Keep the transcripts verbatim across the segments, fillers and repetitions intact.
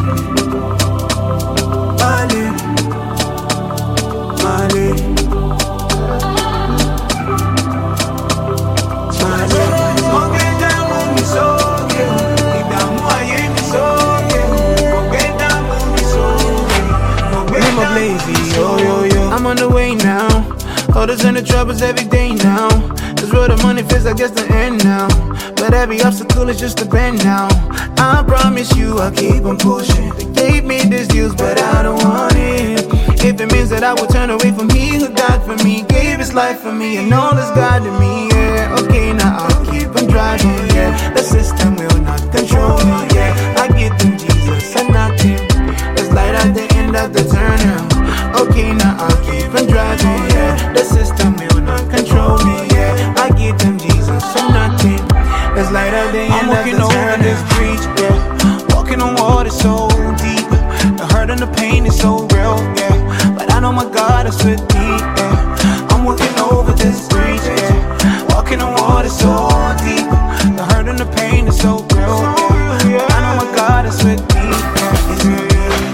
Mali, Mali, Mali. Forget that movie so yeah. Idamu ayé mi so yeah. Forget that movie so yeah. I'm a blazy, yo yo yo. I'm on the way now. All this and the troubles every day now. This where the money feels like it's the end now. But every obstacle is just a bend now. I promise you I'll keep on pushing. They gave me this news but I don't want it. If it means that I will turn away from he who died for me, gave his life for me, and all is God to me, yeah. Okay, now I'll keep on driving, yeah. The system will not control me, yeah. I give them Jesus and nothing. There's light at the end of the tunnel. Okay, now I'll keep on driving, yeah. The system will not control me, yeah. I give them Jesus and nothing. There's light at the end of the tunnel. I'm walking over this bridge, yeah. Walking on water so deep. The hurt and the pain is so real, yeah. But I know my God is with me, yeah. I'm walking over this bridge, yeah. Walking on water so deep. The hurt and the pain is so real, yeah. But I know my God is with me, yeah.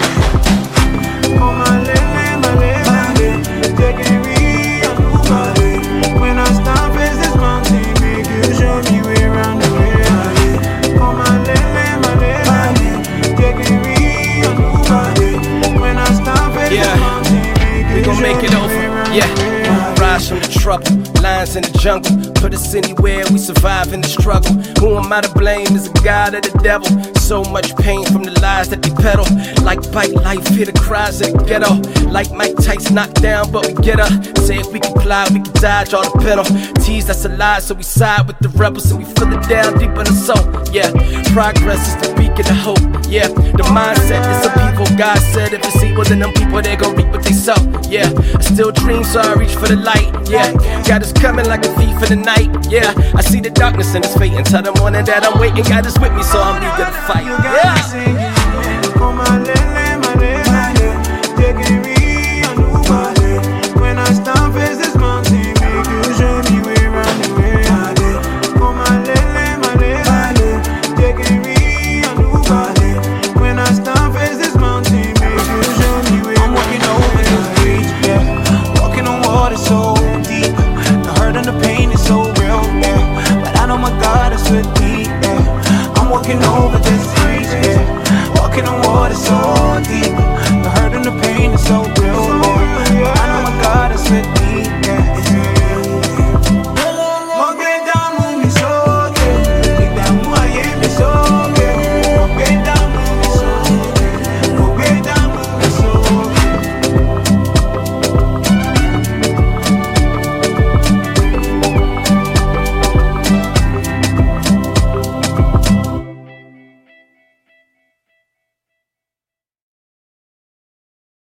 Oh my lady, my lady, my lady, taking me on my way. When I stop face this mountain, make you show me way around the way. Oh my lady, my lady, my lady, taking me on my way. When I stop face this mountain, make you show me way around the way. Yeah, rise from the trouble, lions in the jungle. Put us anywhere, we survive in the struggle. Who am I to blame? Is a God or the devil? So much pain from the lies that they peddle. Like bite life, hear the cries of the ghetto. Like Mike Tyson knocked down, but we get up. Say if we can fly, we can dodge all the penalties. That's a lie, so we side with the rebels and we feel it down deep in the soul. Yeah, progress is the beacon of hope. Yeah, the mindset is the people. God said if it's evil, then them people they gon' reap what they sow. Yeah, I still dream, so I reach for the light. Yeah, God is coming like a thief in the night. Yeah, I see the darkness in his fate and tell the morning that I'm waiting. God is with me, so I'm eager to fight. You got me singing.